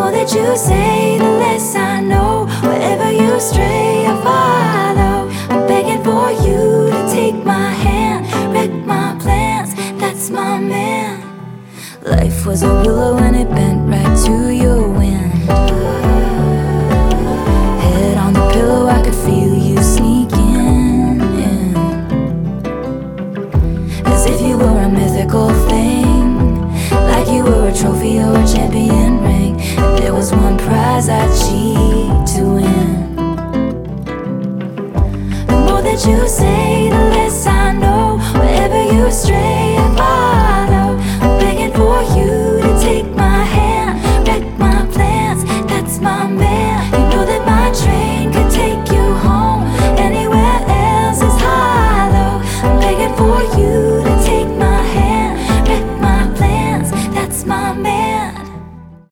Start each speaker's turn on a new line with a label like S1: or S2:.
S1: more that you say, the less I know. Wherever you stray, I follow. I'm begging for you to take my hand, wreck my plans, that's my man. Life was a willow and it bent right to